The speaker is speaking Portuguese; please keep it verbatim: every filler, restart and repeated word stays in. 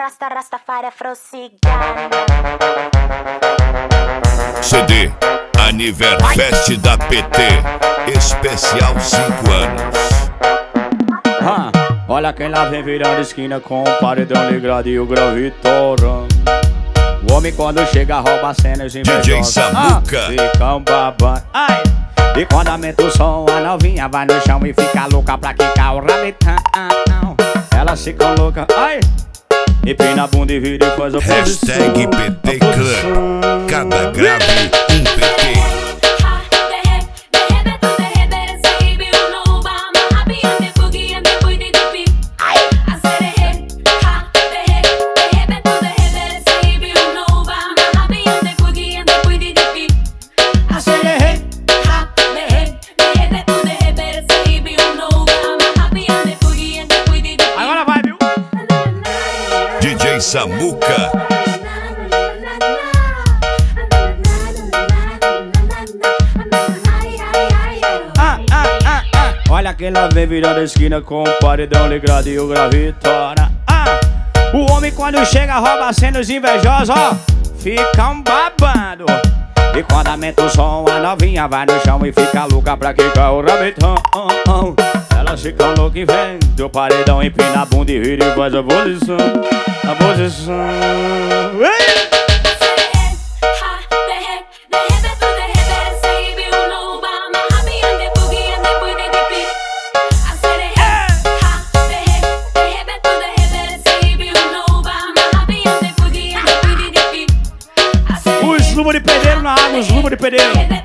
Rasta, Rastafari, Afro-Cigana. C D Aniverfest da P T, especial cinco anos. Ah, olha quem lá vem virando esquina com o paredão ligado e o grave torando. O homem quando chega rouba a cena de D J Samuca. Ah, fica um babando. Ai, e quando aumenta o som, a novinha vai no chão e fica louca pra quicar o rabetão. Ela fica louca, ai, empina a bunda e vira e faz a posição. Hashtag P T Club. Cada grave um P T. D J Samuca. Ah, ah, ah, ah. Olha quem lá vem virando a esquina com o paredão ligado e o grave torna. Ah, o homem quando chega rouba a cena, os invejosos, ó, ficam babando. E quando aumenta o som, a novinha vai no chão e fica louca pra quicar o rabetão. Elas ficam loucas e vem do paredão, empina a bunda e vira e faz a posição. A posição. Ei! Os luvas de pedreiro na água, os luvas de pedreiro.